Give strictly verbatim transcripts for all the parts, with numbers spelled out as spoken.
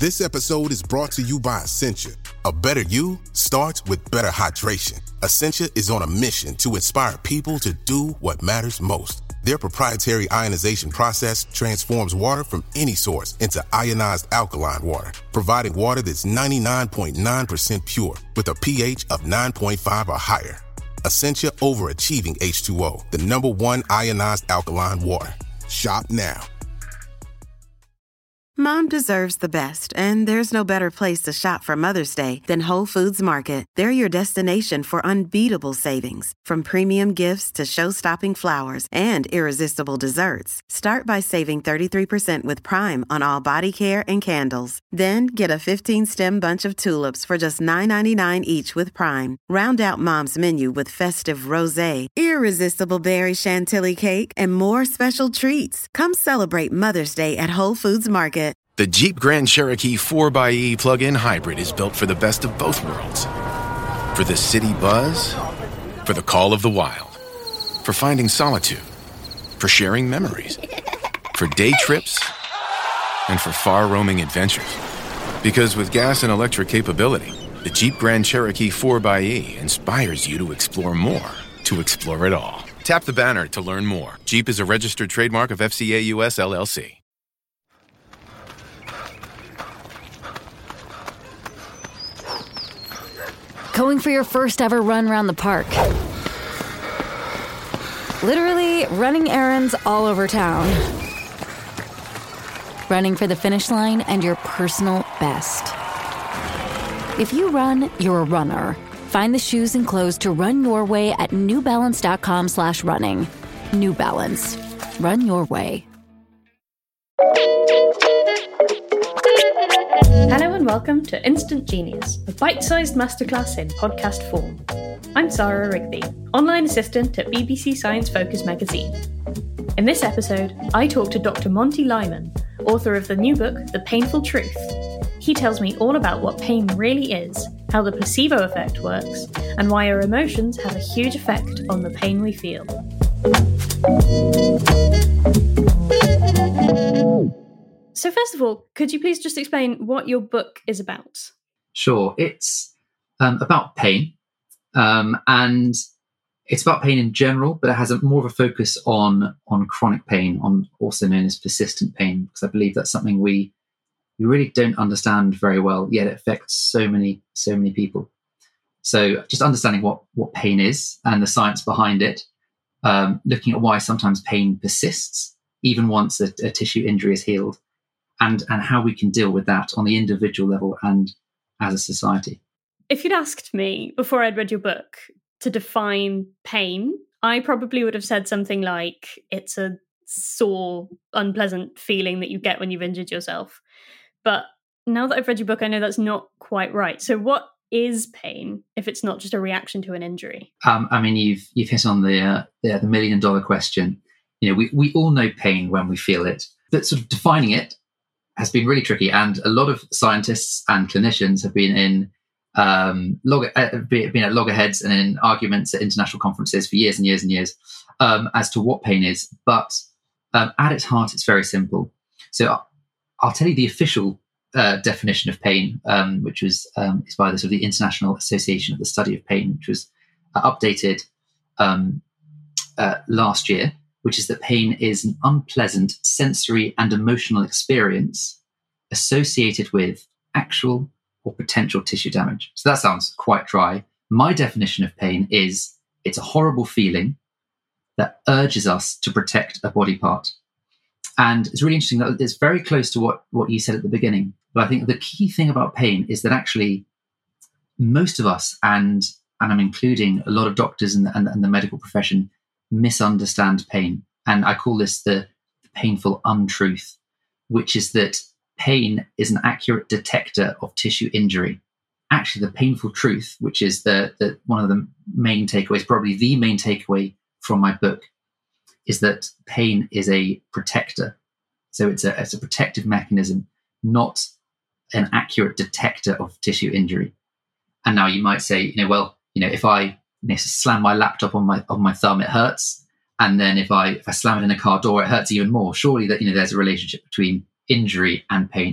This episode is brought to you by Essentia. A better you starts with better hydration. Essentia is on a mission to inspire people to do what matters most. Their proprietary ionization process transforms water from any source into ionized alkaline water, providing water that's ninety-nine point nine percent pure with a pH of nine point five or higher. Essentia Overachieving H two O, the number one ionized alkaline water. Shop now. Mom deserves the best, and there's no better place to shop for Mother's Day than Whole Foods Market. They're your destination for unbeatable savings, from premium gifts to show-stopping flowers and irresistible desserts. Start by saving thirty-three percent with Prime on all body care and candles. Then get a fifteen-stem bunch of tulips for just nine ninety-nine each with Prime. Round out Mom's menu with festive rosé, irresistible berry chantilly cake, and more special treats. Come celebrate Mother's Day at Whole Foods Market. The Jeep Grand Cherokee four by E plug-in hybrid is built for the best of both worlds. For the city buzz, for the call of the wild, for finding solitude, for sharing memories, for day trips, and for far-roaming adventures. Because with gas and electric capability, the Jeep Grand Cherokee four by E inspires you to explore more, to explore it all. Tap the banner to learn more. Jeep is a registered trademark of F C A U S L L C. Going for your first ever run around the park. Literally running errands all over town. Running for the finish line and your personal best. If you run, you're a runner. Find the shoes and clothes to run your way at newbalance.com slash running. New Balance. Run your way. Hello and welcome to Instant Genius, a bite-sized masterclass in podcast form. I'm Sarah Rigby, online assistant at B B C Science Focus magazine. In this episode, I talk to Doctor Monty Lyman, author of the new book, The Painful Truth. He tells me all about what pain really is, how the placebo effect works, and why our emotions have a huge effect on the pain we feel. So first of all, could you please just explain what your book is about? Sure. It's um, about pain, um, and it's about pain in general, but it has a, more of a focus on on chronic pain, on also known as persistent pain, because I believe that's something we we really don't understand very well, yet it affects so many, so many people. So just understanding what, what pain is and the science behind it, um, looking at why sometimes pain persists, even once a, a tissue injury is healed, and, and how we can deal with that on the individual level and as a society. If you'd asked me before I'd read your book to define pain, I probably would have said something like it's a sore, unpleasant feeling that you get when you've injured yourself. But now that I've read your book, I know that's not quite right. So what is pain if it's not just a reaction to an injury? Um, I mean, you've you've hit on the, uh, the the million dollar question. You know, we, we all know pain when we feel it, but sort of defining it has been really tricky. And a lot of scientists and clinicians have been in um, log- uh, been at loggerheads and in arguments at international conferences for years and years and years um, as to what pain is. But um, at its heart, it's very simple. So I'll tell you the official uh, definition of pain, um, which was um, is by the sort of the International Association of the Study of Pain, which was uh, updated um, uh, last year, which is that pain is an unpleasant sensory and emotional experience associated with actual or potential tissue damage. So that sounds quite dry. My definition of pain is it's a horrible feeling that urges us to protect a body part. And it's really interesting that it's very close to what, what you said at the beginning. But I think the key thing about pain is that actually most of us, and and I'm including a lot of doctors and, and, and the medical profession, misunderstand pain. And I call this the, the painful untruth, which is that pain is an accurate detector of tissue injury. Actually, the painful truth, which is the, the one of the main takeaways, probably the main takeaway from my book, is that pain is a protector. So it's a, it's a protective mechanism, not an accurate detector of tissue injury. And now you might say, you know, well, you know, if I you know, slam my laptop on my on my thumb, it hurts. And then if I if I slam it in a car door, it hurts even more. Surely that, you know, there's a relationship between injury and pain.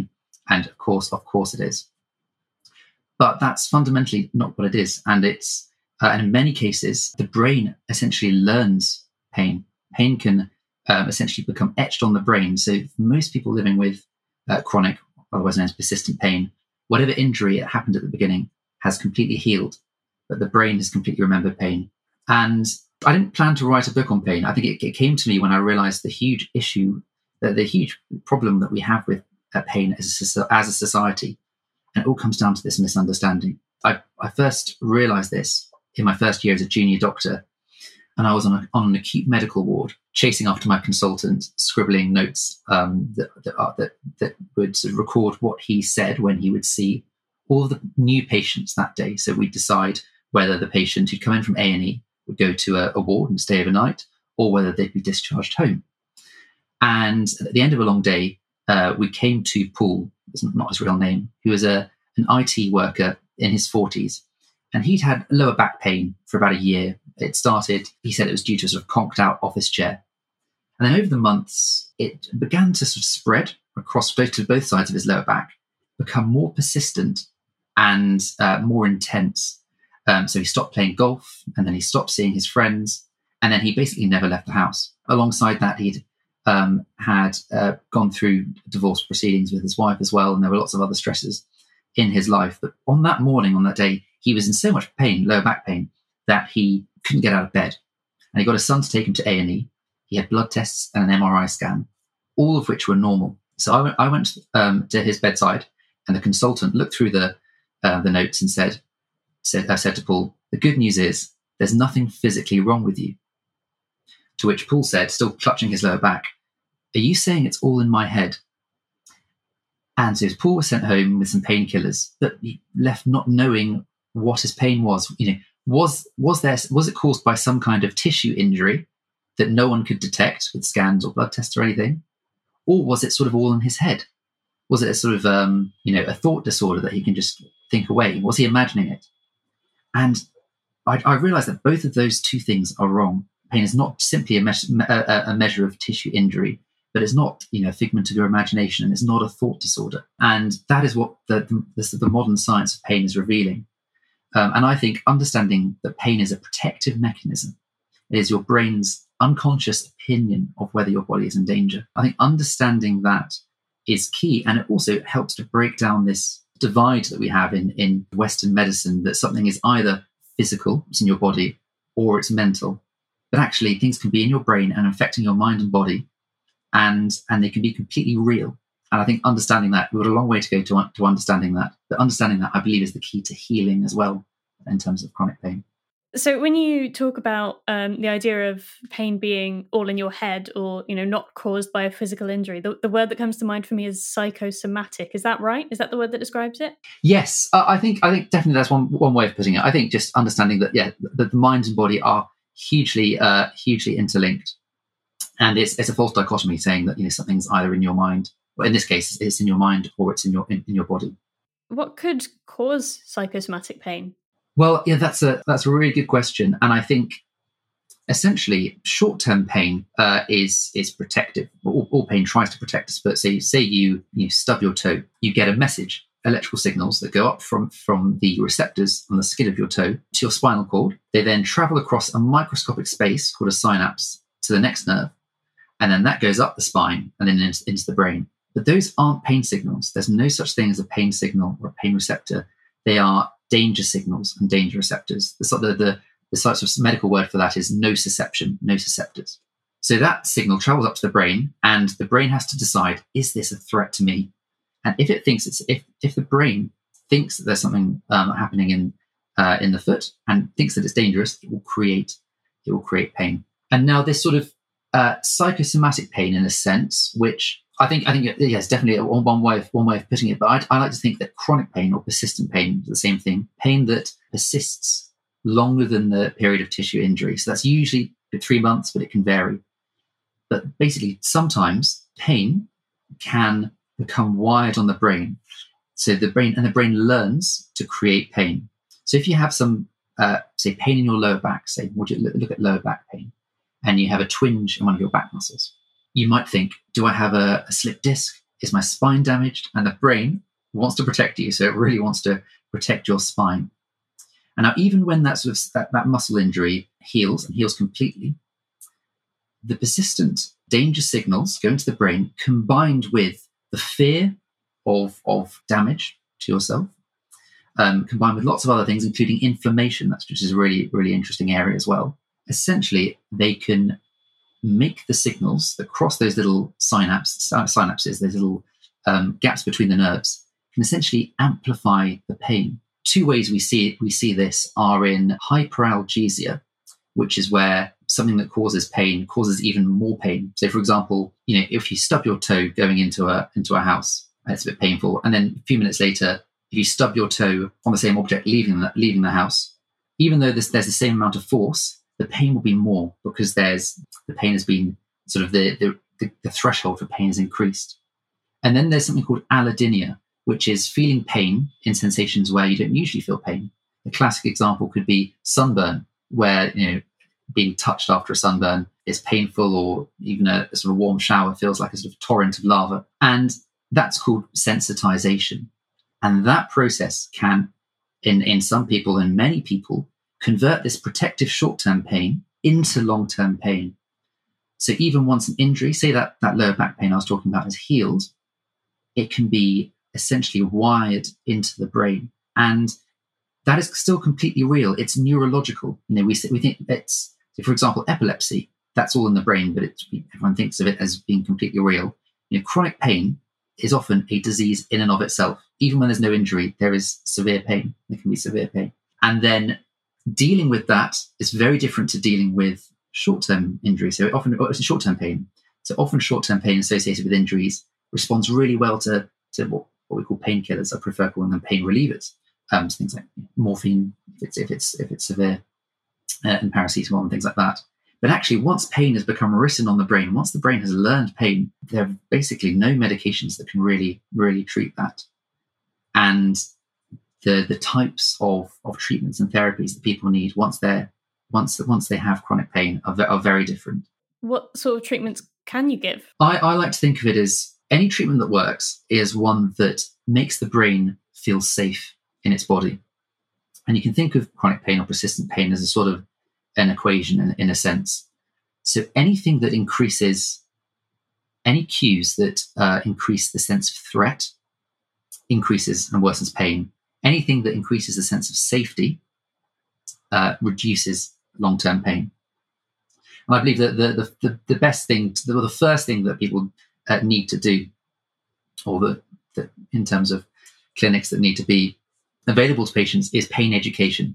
And of course, of course it is. But that's fundamentally not what it is. And it's, uh, and in many cases, the brain essentially learns pain. Pain can um, essentially become etched on the brain. So most people living with uh, chronic, otherwise known as persistent pain, whatever injury it happened at the beginning has completely healed, but the brain has completely remembered pain. And I didn't plan to write a book on pain. I think it, it came to me when I realized the huge issue, the, the huge problem that we have with uh, pain as a, as a society. And it all comes down to this misunderstanding. I, I first realized this in my first year as a junior doctor. And I was on, a, on an acute medical ward, chasing after my consultant, scribbling notes um, that, that, uh, that, that would sort of record what he said when he would see all the new patients that day. So we'd decide whether the patient who'd come in from A and E would go to a, a ward and stay overnight, or whether they'd be discharged home. And at the end of a long day, uh, we came to Paul, it's not his real name, who was a, an I T worker in his forties. And he'd had lower back pain for about a year. It started, he said it was due to a sort of conked out office chair. And then over the months, it began to sort of spread across both to both sides of his lower back, become more persistent and uh, more intense. Um, so he stopped playing golf, and then he stopped seeing his friends, and then he basically never left the house. Alongside that, he'd um, had uh, gone through divorce proceedings with his wife as well, and there were lots of other stresses in his life. But on that morning, on that day, he was in so much pain, lower back pain, that he couldn't get out of bed. And he got his son to take him to A and E. He had blood tests and an M R I scan, all of which were normal. So I went, I went um, to his bedside, and the consultant looked through the uh, the notes and said, said, I said to Paul, "The good news is there's nothing physically wrong with you." To which Paul said, still clutching his lower back, "Are you saying it's all in my head?" And so Paul was sent home with some painkillers, but he left not knowing what his pain was. You know, was was there was it caused by some kind of tissue injury that no one could detect with scans or blood tests or anything, or was it sort of all in his head? Was it a sort of um, you know a thought disorder that he can just think away? Was he imagining it? And I, I realized that both of those two things are wrong. Pain is not simply a, me- a, a measure of tissue injury, but it's not, you know, a figment of your imagination, and it's not a thought disorder. And that is what the, the, the modern science of pain is revealing. Um, and I think understanding that pain is a protective mechanism, it is your brain's unconscious opinion of whether your body is in danger. I think understanding that is key, and it also helps to break down this divide that we have in, in Western medicine, that something is either physical, it's in your body, or it's mental. But actually, things can be in your brain and affecting your mind and body, and and they can be completely real. And I think understanding that, we've got a long way to go to, to understanding that. But understanding that, I believe, is the key to healing as well in terms of chronic pain. So when you talk about um, the idea of pain being all in your head, or, you know, not caused by a physical injury, the, the word that comes to mind for me is psychosomatic. Is that right? Is that the word that describes it? Yes, uh, I think I think definitely that's one one way of putting it. I think just understanding that, yeah, that the mind and body are hugely uh, hugely interlinked, and it's it's a false dichotomy saying that, you know, something's either in your mind, or in this case, it's in your mind, or it's in your in, in your body. What could cause psychosomatic pain? Well, yeah, that's a that's a really good question, and I think essentially short-term pain uh, is is protective. All, all pain tries to protect us. But say say you you stub your toe, you get a message, electrical signals that go up from from the receptors on the skin of your toe to your spinal cord. They then travel across a microscopic space called a synapse to the next nerve, and then that goes up the spine and then into, into the brain. But those aren't pain signals. There's no such thing as a pain signal or a pain receptor. They are danger signals and danger receptors. The, the, the, the sort of medical word for that is nociception, nociceptors. So that signal travels up to the brain, and the brain has to decide, is this a threat to me? And if it thinks it's, if, if the brain thinks that there's something um, happening in uh, in the foot and thinks that it's dangerous, it will create it will create pain. And now this sort of uh, psychosomatic pain, in a sense, which I think, I think, yes, definitely one way of one way of putting it. But I, I like to think that chronic pain or persistent pain is the same thing. Pain that persists longer than the period of tissue injury. So that's usually three months, but it can vary. But basically, sometimes pain can become wired on the brain. So the brain and the brain learns to create pain. So if you have some, uh, say, pain in your lower back, say, would you look at lower back pain, and you have a twinge in one of your back muscles, you might think, do I have a, a slipped disc? Is my spine damaged? And the brain wants to protect you. So it really wants to protect your spine. And now, even when that sort of that, that muscle injury heals and heals completely, the persistent danger signals go into the brain, combined with the fear of, of damage to yourself, um, combined with lots of other things, including inflammation, that's, which is a really, really interesting area as well. Essentially, they can make the signals that cross those little synapses, synapses those little um, gaps between the nerves, can essentially amplify the pain. Two ways we see it, we see this are in hyperalgesia, which is where something that causes pain causes even more pain. So, for example, you know, if you stub your toe going into a into a house, it's a bit painful, and then a few minutes later, if you stub your toe on the same object leaving the, leaving the house, even though this, there's the same amount of force, the pain will be more because there's the pain has been sort of the the, the, the threshold for pain is increased. And then there's something called allodynia, which is feeling pain in sensations where you don't usually feel pain. The classic example could be sunburn, where, you know, being touched after a sunburn is painful, or even a, a sort of warm shower feels like a sort of torrent of lava. And that's called sensitization. And that process can, in, in some people and many people, convert this protective short-term pain into long-term pain. So even once an injury, say that, that lower back pain I was talking about, has healed, it can be essentially wired into the brain. And that is still completely real. It's neurological. You know, we we think it's, for example, epilepsy, that's all in the brain, but it's, everyone thinks of it as being completely real. You know, chronic pain is often a disease in and of itself. Even when there's no injury, there is severe pain. There can be severe pain. And then dealing with that is very different to dealing with short-term injury. So often it's short-term pain. So often short-term pain associated with injuries responds really well to, to what, what we call painkillers. I prefer calling them pain relievers. Um, so things like morphine, if it's if it's if it's severe, uh, and paracetamol and things like that. But actually, once pain has become written on the brain, once the brain has learned pain, there are basically no medications that can really really treat that. And the the types of, of treatments and therapies that people need once they're once once they have chronic pain are, are very different. What sort of treatments can you give? I, I like to think of it as any treatment that works is one that makes the brain feel safe in its body. And you can think of chronic pain or persistent pain as a sort of an equation in, in a sense. So anything that increases, any cues that uh, increase the sense of threat increases and worsens pain. Anything that increases the sense of safety uh, reduces long-term pain. And I believe that the the, the best thing, to, the, the first thing that people uh, need to do, or the, the in terms of clinics that need to be available to patients, is pain education.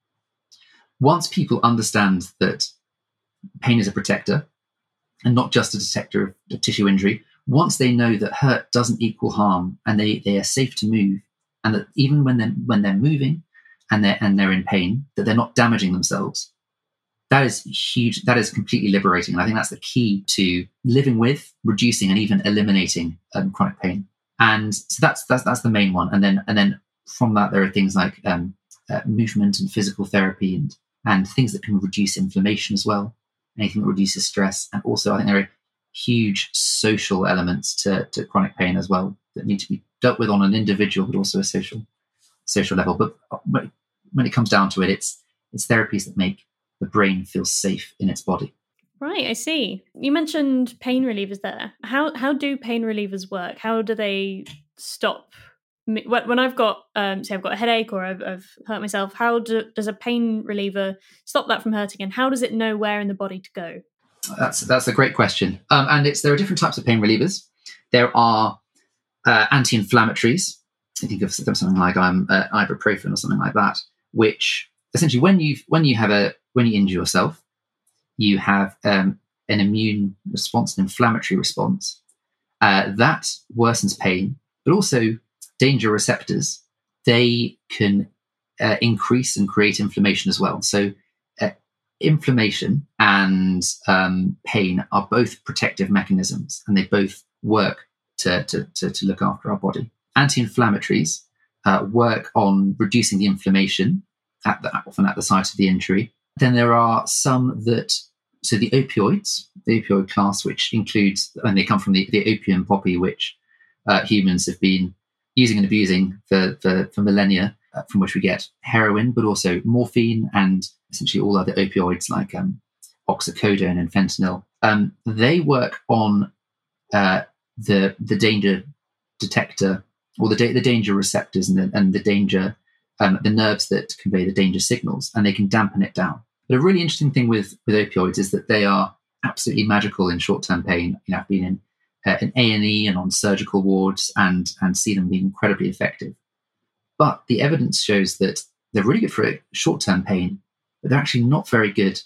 Once people understand that pain is a protector and not just a detector of tissue injury, once they know that hurt doesn't equal harm and they, they are safe to move, and that even when they're, when they're moving and they're, and they're in pain, that they're not damaging themselves, that is huge. That is completely liberating. And I think that's the key to living with, reducing, and even eliminating um, chronic pain. And so that's, that's, that's the main one. And then, and then from that, there are things like um, uh, movement and physical therapy and, and things that can reduce inflammation as well. Anything that reduces stress. And also, I think there are huge social elements to, to chronic pain as well that need to be dealt with on an individual, but also a social social level. But when it comes down to it, it's it's therapies that make the brain feel safe in its body. Right, I see. You mentioned pain relievers there. How how do pain relievers work? How do they stop me? When I've got, um, say I've got a headache or I've, I've hurt myself, how do, does a pain reliever stop that from hurting? And how does it know where in the body to go? That's that's a great question. Um, and it's there are different types of pain relievers. There are uh, anti-inflammatories. I think of something like um, uh, ibuprofen or something like that, which essentially when you when you have a when you injure yourself, you have um, an immune response, an inflammatory response uh, that worsens pain, but also danger receptors. They can uh, increase and create inflammation as well. So uh, inflammation and um, pain are both protective mechanisms, and they both work to to to, to look after our body. Anti-inflammatories uh, work on reducing the inflammation, at the, often at the site of the injury. Then there are some that, so the opioids, the opioid class, which includes, and they come from the, the opium poppy, which uh, humans have been using and abusing for, for, for millennia, uh, from which we get heroin, but also morphine and essentially all other opioids like um, oxycodone and fentanyl. Um, they work on uh, the the danger detector or the, da- the danger receptors and the, and the danger, um, the nerves that convey the danger signals, and they can dampen it down. But a really interesting thing with, with opioids is that they are absolutely magical in short-term pain. You know, I've been in uh, in A and E and on surgical wards and and see them being incredibly effective. But the evidence shows that they're really good for short-term pain, but they're actually not very good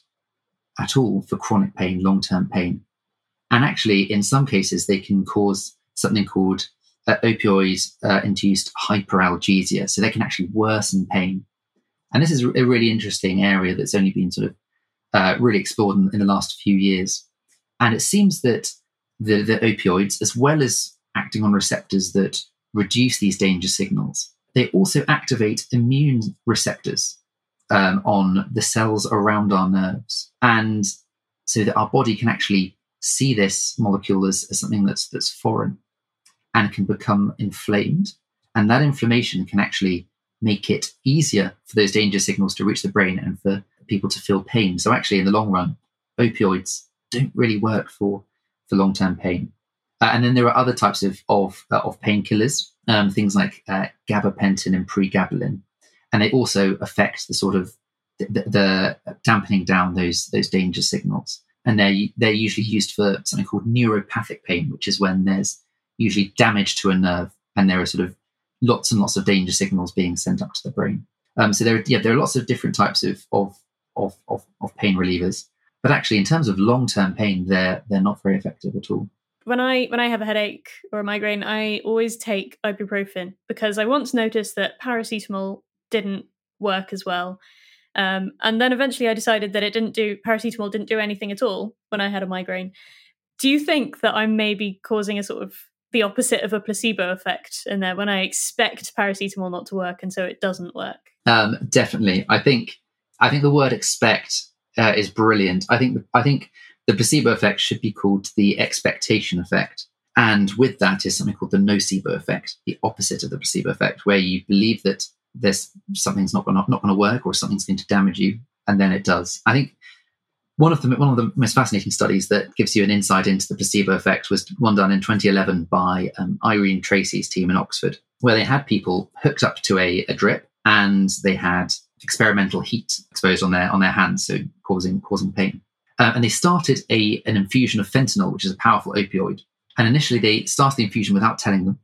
at all for chronic pain, long-term pain. And actually, in some cases, they can cause something called uh, opioid-induced uh, hyperalgesia. So they can actually worsen pain. And this is a really interesting area that's only been sort of uh, really explored in, in the last few years. And it seems that the, the opioids, as well as acting on receptors that reduce these danger signals, they also activate immune receptors um, on the cells around our nerves. And so that our body can actually see this molecule as, as something that's that's foreign and can become inflamed. And that inflammation can actually make it easier for those danger signals to reach the brain and for people to feel pain. So actually, in the long run, opioids don't really work for, for long-term pain. Uh, and then there are other types of of, uh, of painkillers, um, things like uh, gabapentin and pregabalin, and they also affect the sort of the, the dampening down those those danger signals. And they're they're usually used for something called neuropathic pain, which is when there's usually damage to a nerve and there are sort of lots and lots of danger signals being sent up to the brain. Um, so there are yeah there are lots of different types of of of of, of pain relievers, but actually in terms of long-term pain, they're they're not very effective at all. When I when I have a headache or a migraine, I always take ibuprofen because I once noticed that paracetamol didn't work as well. Um, and then eventually I decided that it didn't do, paracetamol didn't do anything at all when I had a migraine. Do you think that I'm maybe causing a sort of the opposite of a placebo effect in there when I expect paracetamol not to work and so it doesn't work? Um, definitely. I think, I think the word expect uh, is brilliant. I think, I think the placebo effect should be called the expectation effect. And with that is something called the nocebo effect, the opposite of the placebo effect, where you believe that there's something's not going not going to work or something's going to damage you, and then it does. I think one of the one of the most fascinating studies that gives you an insight into the placebo effect was one done in twenty eleven by um, Irene Tracy's team in Oxford, where they had people hooked up to a, a drip and they had experimental heat exposed on their on their hands, so causing causing pain. Uh, and they started a an infusion of fentanyl, which is a powerful opioid. And initially, they started the infusion without telling them.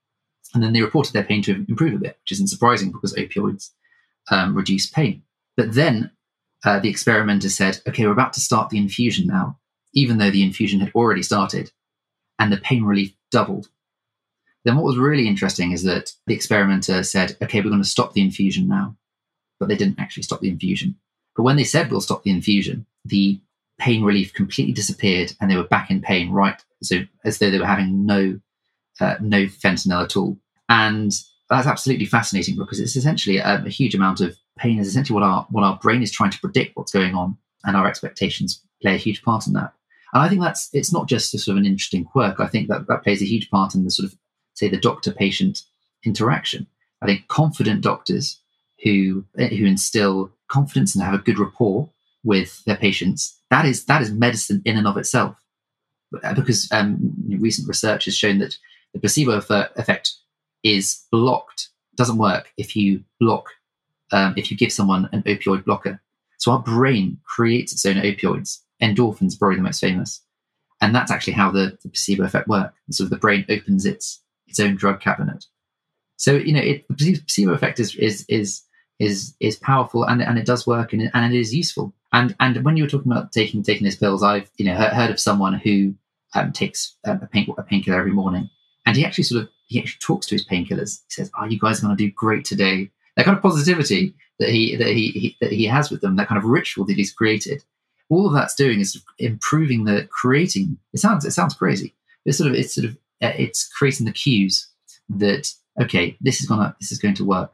And then they reported their pain to improve a bit, which isn't surprising because opioids um, reduce pain. But then uh, the experimenter said, okay, we're about to start the infusion now, even though the infusion had already started, and the pain relief doubled. Then what was really interesting is that the experimenter said, okay, we're going to stop the infusion now. But they didn't actually stop the infusion. But when they said we'll stop the infusion, the pain relief completely disappeared and they were back in pain, right? So as though they were having no Uh, no fentanyl at all. And that's absolutely fascinating because it's essentially a, a huge amount of pain is essentially what our what our brain is trying to predict what's going on, and our expectations play a huge part in that. And I think that's it's not just a sort of an interesting quirk. I think that that plays a huge part in the sort of, say, the doctor-patient interaction. I think confident doctors who who instill confidence and have a good rapport with their patients, that is that is medicine in and of itself. Because um, recent research has shown that the placebo effect is blocked, doesn't work if you block, um, if you give someone an opioid blocker. So our brain creates its own opioids. Endorphins, probably the most famous. And that's actually how the, the placebo effect works. So the brain opens its its own drug cabinet. So, you know, it, the placebo effect is is is is is powerful, and and it does work, and it, and it is useful. And and when you were talking about taking taking these pills, I've you know heard, heard of someone who um, takes um, a pain a painkiller every morning, and he actually sort of he actually talks to his painkillers. He says, "Oh, you guys are going to do great today." That kind of positivity that he that he, he that he has with them, that kind of ritual that he's created. All of that's doing is improving the creating. It sounds it sounds crazy. It's sort of it's sort of uh, it's creating the cues that okay, this is gonna this is going to work,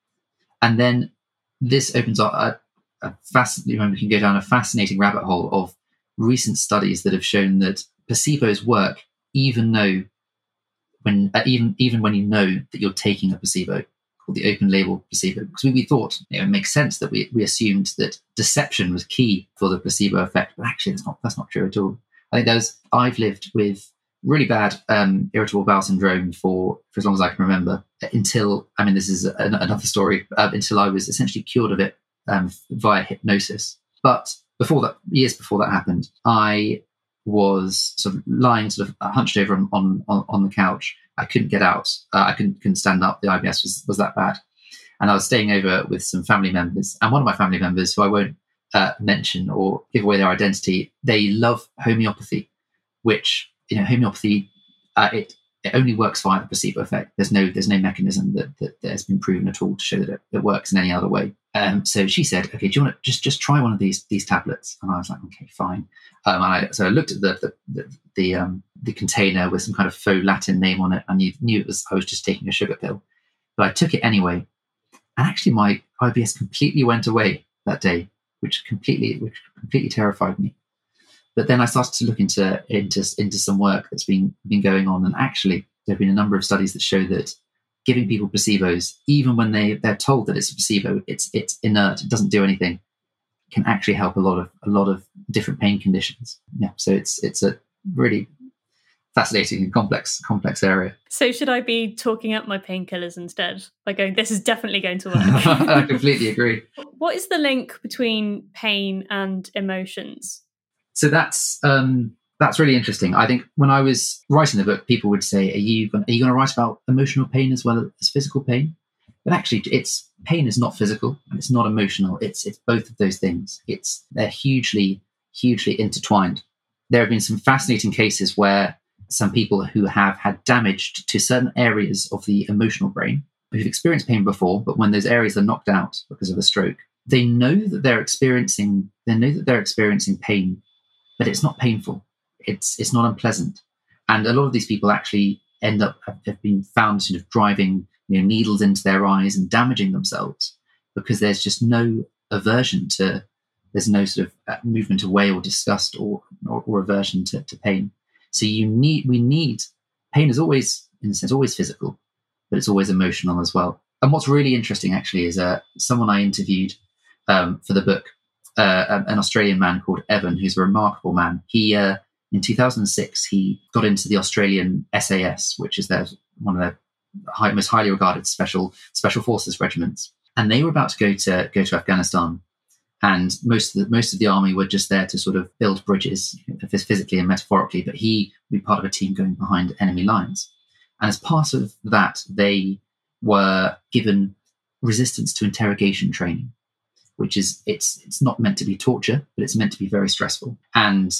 and then this opens up a, a fascinating. We can go down a fascinating rabbit hole of recent studies that have shown that placebos work, even though when uh, even even when you know that you're taking a placebo, called the open label placebo, because we, we thought, you know, it makes sense that we we assumed that deception was key for the placebo effect, but actually that's not that's not true at all. I think there's I've lived with really bad um, irritable bowel syndrome for, for as long as I can remember, until, I mean, this is a, another story, uh, until I was essentially cured of it um, via hypnosis. But before that, years before that happened, I was sort of lying, sort of hunched over on on, on the couch. I couldn't get out. Uh, I couldn't, couldn't stand up. The I B S was, was that bad. And I was staying over with some family members. And one of my family members, who I won't uh, mention or give away their identity, they love homeopathy, which, you know, homeopathy, uh, it it only works via the placebo effect. There's no there's no mechanism that, that, that has been proven at all to show that it, it works in any other way. Um, so she said, "Okay, do you want to just just try one of these these tablets?" And I was like, "Okay, fine." Um, and I, so I looked at the the the, the, um, the container with some kind of faux Latin name on it, and you knew it was I was just taking a sugar pill. But I took it anyway, and actually my I B S completely went away that day, which completely which completely terrified me. But then I started to look into into into some work that's been been going on, and actually there have been a number of studies that show that giving people placebos, even when they they're told that it's a placebo, it's it's inert, it doesn't do anything, can actually help a lot of a lot of different pain conditions. Yeah, so it's it's a really fascinating and complex complex area. So should I be talking up my painkillers instead? Like going, this is definitely going to work. I completely agree. What is the link between pain and emotions? So that's um, that's really interesting. I think when I was writing the book, people would say, "Are you going, are you going to write about emotional pain as well as physical pain?" But actually, it's pain is not physical and it's not emotional. It's it's both of those things. It's they're hugely hugely intertwined. There have been some fascinating cases where some people who have had damage to certain areas of the emotional brain, who've experienced pain before, but when those areas are knocked out because of a stroke, they know that they're experiencing they know that they're experiencing pain. But it's not painful. It's it's not unpleasant, and a lot of these people actually end up have, have been found sort of driving, you know, needles into their eyes and damaging themselves because there's just no aversion to, there's no sort of movement away or disgust or or, or aversion to, to pain. So you need we need pain is always in a sense always physical, but it's always emotional as well. And what's really interesting actually is uh, someone I interviewed um, for the book. Uh, an Australian man called Evan, who's a remarkable man. He, uh, in two thousand six, he got into the Australian S A S, which is their one of their high, most highly regarded special special forces regiments. And they were about to go to go to Afghanistan, and most of the most of the army were just there to sort of build bridges, physically and metaphorically. But he would be part of a team going behind enemy lines, and as part of that, they were given resistance to interrogation training, which is, it's it's not meant to be torture, but it's meant to be very stressful. And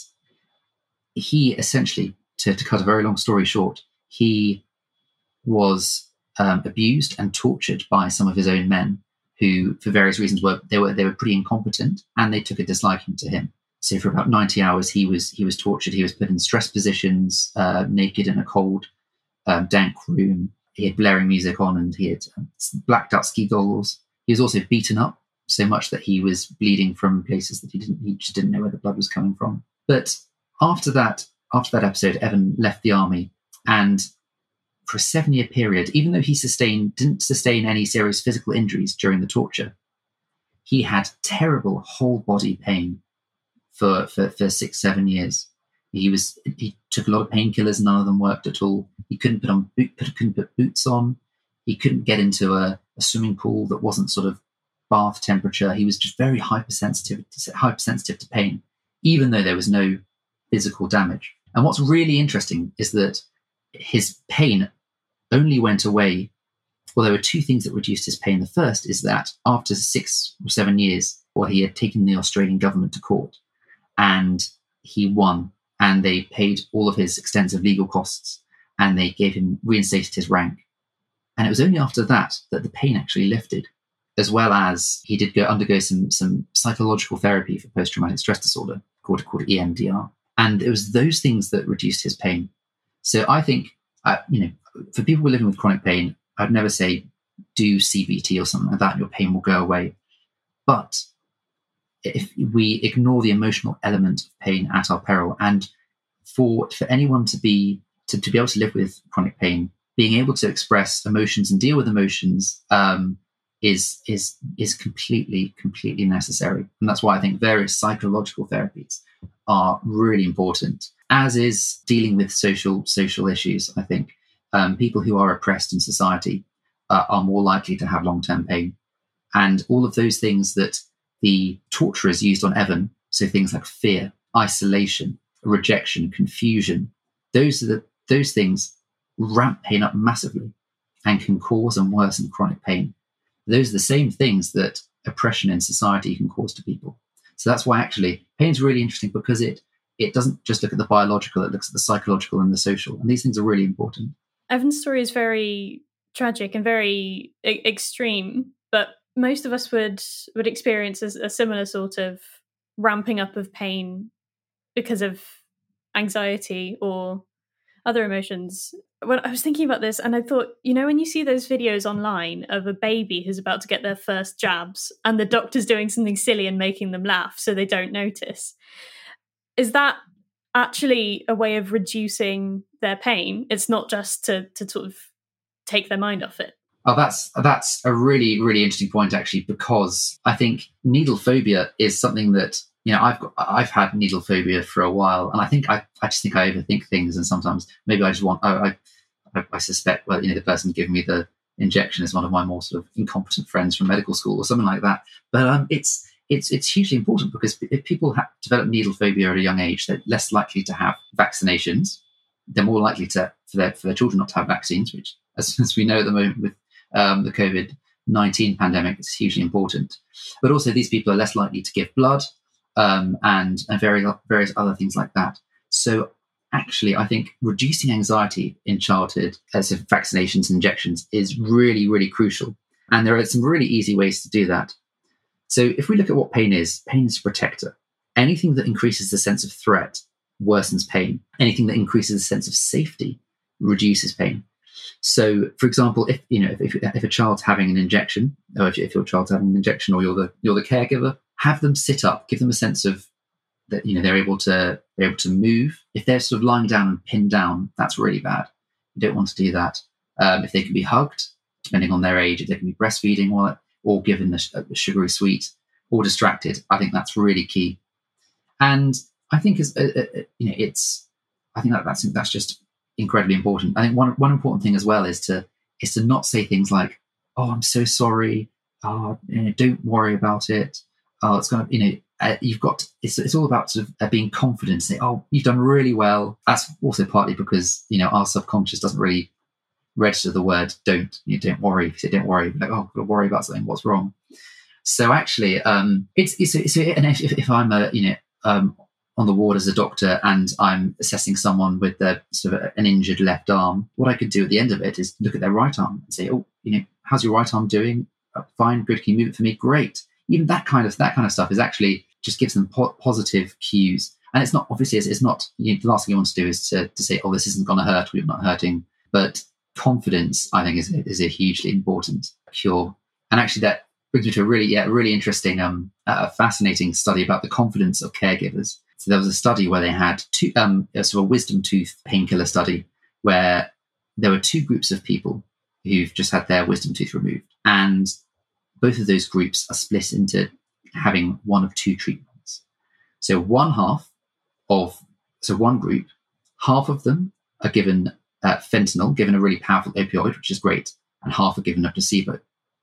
he essentially, to, to cut a very long story short, he was um, abused and tortured by some of his own men who, for various reasons, were they were they were pretty incompetent, and they took a disliking to him. So for about ninety hours, he was he was tortured. He was put in stress positions, uh, naked in a cold, um, dank room. He had blaring music on, and he had um, blacked out ski goggles. He was also beaten up so much that he was bleeding from places that he didn't he just didn't know where the blood was coming from. But after that, after that episode, Evan left the army, and for a seven-year period, even though he sustained didn't sustain any serious physical injuries during the torture, he had terrible whole body pain for for, for six, seven years. He was he took a lot of painkillers, none of them worked at all. He couldn't put on boot, couldn't put boots on. He couldn't get into a, a swimming pool that wasn't sort of bath temperature. He was just very hypersensitive, hypersensitive to pain, even though there was no physical damage. And what's really interesting is that his pain only went away. Well, there were two things that reduced his pain. The first is that after six or seven years, well, he had taken the Australian government to court, and he won, and they paid all of his extensive legal costs, and they gave him, reinstated his rank. And it was only after that that the pain actually lifted, as well as he did go undergo some some psychological therapy for post-traumatic stress disorder called, called E M D R. And it was those things that reduced his pain. So I think, uh, you know, for people living with chronic pain, I'd never say do C B T or something like that and your pain will go away. But if we ignore the emotional element of pain at our peril, and for for anyone to be to, to be able to live with chronic pain, being able to express emotions and deal with emotions um, is is is completely, completely necessary. And that's why I think various psychological therapies are really important, as is dealing with social social issues. I think um, people who are oppressed in society uh, are more likely to have long-term pain. And all of those things that the torturers used on Evan, so things like fear, isolation, rejection, confusion, those are the those things ramp pain up massively and can cause and worsen chronic pain. Those are the same things that oppression in society can cause to people. So that's why actually pain is really interesting, because it it doesn't just look at the biological, it looks at the psychological and the social. And these things are really important. Evan's story is very tragic and very e- extreme, but most of us would would experience a, a similar sort of ramping up of pain because of anxiety or other emotions. When I was thinking about this, and I thought, you know, when you see those videos online of a baby who's about to get their first jabs and the doctor's doing something silly and making them laugh so they don't notice, is that actually a way of reducing their pain? It's not just to to sort of take their mind off it. Oh, that's that's a really, really interesting point, actually, because I think needle phobia is something that, you know, I've got, I've had needle phobia for a while, and I think I, I just think I overthink things, and sometimes maybe I just want, I, I, I suspect, well, you know, the person giving me the injection is one of my more sort of incompetent friends from medical school or something like that. But um, it's it's it's hugely important, because if people have develop needle phobia at a young age, they're less likely to have vaccinations. They're more likely to for their for their children not to have vaccines, which, as, as we know at the moment with um, the COVID nineteen pandemic, is hugely important. But also, these people are less likely to give blood. Um, and, and very, various other things like that. So actually, I think reducing anxiety in childhood, as if vaccinations and injections, is really, really crucial. And there are some really easy ways to do that. So if we look at what pain is, pain is a protector. Anything that increases the sense of threat worsens pain. Anything that increases the sense of safety reduces pain. So, for example, if you know if, if a child's having an injection, or if, if your child's having an injection, or you're the you're the caregiver, have them sit up, give them a sense of that, you know, they're able to they're able to move. If they're sort of lying down and pinned down, that's really bad. You don't want to do that. Um, if they can be hugged, depending on their age, if they can be breastfeeding or or given the, the sugary sweet, or distracted, I think that's really key. And I think as uh, uh, you know, it's I think that that's that's just incredibly important. I think one one important thing as well is to is to not say things like, "Oh, I'm so sorry. Oh, you know, don't worry about it. Oh, it's going to, you know, uh, you've got, it's, it's all about sort of uh, being confident, say, oh, you've done really well. That's also partly because, you know, our subconscious doesn't really register the word don't, you know, don't worry. If you say don't worry, like, oh, I've got to worry about something, what's wrong? So actually, um, it's, it's, it's, and if, if I'm a, you know, um, on the ward as a doctor and I'm assessing someone with their sort of an injured left arm, what I could do at the end of it is look at their right arm and say, oh, you know, how's your right arm doing? Uh, fine, good, can you move it for me? Great. Even that kind of that kind of stuff is actually just gives them po- positive cues. And it's not, obviously, it's, it's not, you know, the last thing you want to do is to, to say, oh, this isn't going to hurt, or you're not hurting. But confidence, I think, is, is a hugely important cure. And actually, that brings me to a really, yeah, really interesting, um, uh, fascinating study about the confidence of caregivers. So there was a study where they had two, um, a sort of a wisdom tooth painkiller study, where there were two groups of people who've just had their wisdom tooth removed. And both of those groups are split into having one of two treatments. So one half of, so one group, half of them are given uh, fentanyl, given a really powerful opioid, which is great, and half are given a placebo.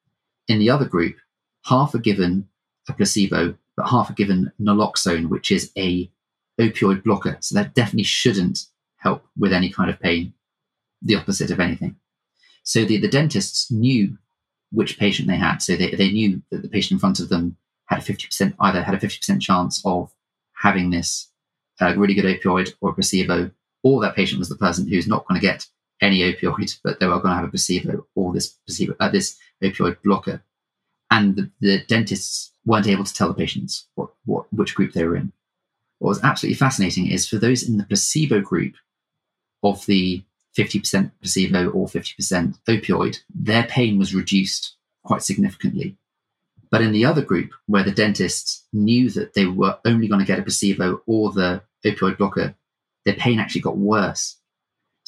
In the other group, half are given a placebo, but half are given naloxone, which is a opioid blocker. So that definitely shouldn't help with any kind of pain, the opposite of anything. So the, the dentists knew which patient they had. So they, they knew that the patient in front of them had a fifty percent, either had a fifty percent chance of having this uh, really good opioid or a placebo, or that patient was the person who's not going to get any opioid, but they were going to have a placebo or this placebo, uh, this opioid blocker. And the, the dentists weren't able to tell the patients what, what which group they were in. What was absolutely fascinating is for those in the placebo group of the fifty percent placebo or fifty percent opioid, their pain was reduced quite significantly. But in the other group, where the dentists knew that they were only going to get a placebo or the opioid blocker, their pain actually got worse.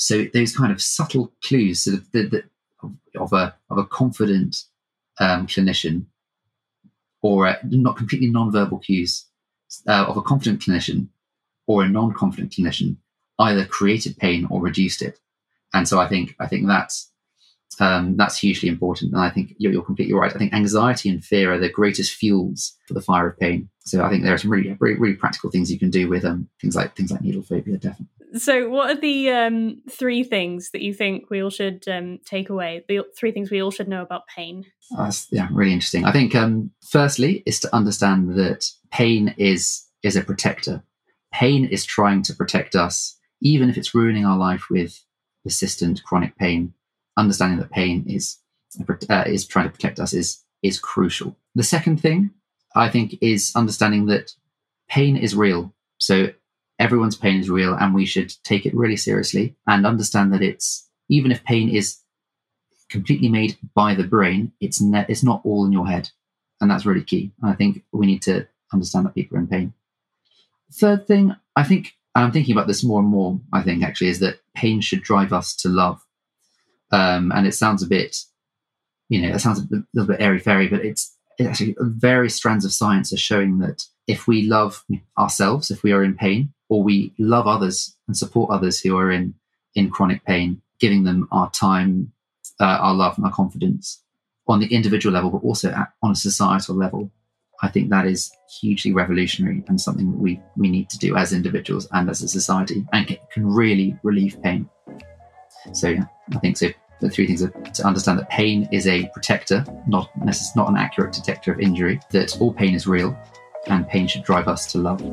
So those kind of subtle clues sort of, the, the, of a of a confident um, clinician, or a, not completely non-verbal cues uh, of a confident clinician or a non-confident clinician, either created pain or reduced it. And so I think I think that's um, that's hugely important. And I think you're, you're completely right. I think anxiety and fear are the greatest fuels for the fire of pain. So I think there are some really really, really practical things you can do with um, things like things like needle phobia, definitely. So what are the um, three things that you think we all should um, take away? The three things we all should know about pain? Oh, that's, yeah, really interesting. I think um, firstly is to understand that pain is is a protector. Pain is trying to protect us, even if it's ruining our life with persistent chronic pain. Understanding that pain is uh, is trying to protect us is is crucial. The second thing, I think, is understanding that pain is real. So everyone's pain is real, and we should take it really seriously and understand that it's, even if pain is completely made by the brain, it's ne- it's not all in your head, and that's really key. And I think we need to understand that people are in pain. Third thing, I think, and I'm thinking about this more and more, I think actually, is that pain should drive us to love. Um, and it sounds a bit, you know, it sounds a little bit airy-fairy, but it's, it's actually various strands of science are showing that if we love ourselves, if we are in pain, or we love others and support others who are in, in chronic pain, giving them our time, uh, our love and our confidence on the individual level, but also at, on a societal level, I think that is hugely revolutionary and something that we, we need to do as individuals and as a society, and can, can really relieve pain. So yeah, I think so. The three things are to understand that pain is a protector, not necess- not an accurate detector of injury, that all pain is real, and pain should drive us to love.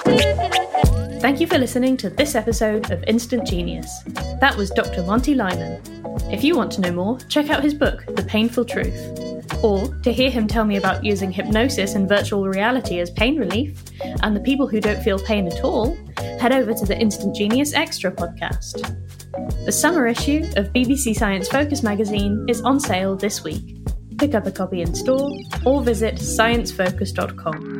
Thank you for listening to this episode of Instant Genius. That was Doctor Monty Lyman. If you want to know more, check out his book, The Painful Truth. Or to hear him tell me about using hypnosis and virtual reality as pain relief, and the people who don't feel pain at all, head over to the Instant Genius Extra podcast. The summer issue of B B C Science Focus magazine is on sale this week. Pick up a copy in store or visit science focus dot com.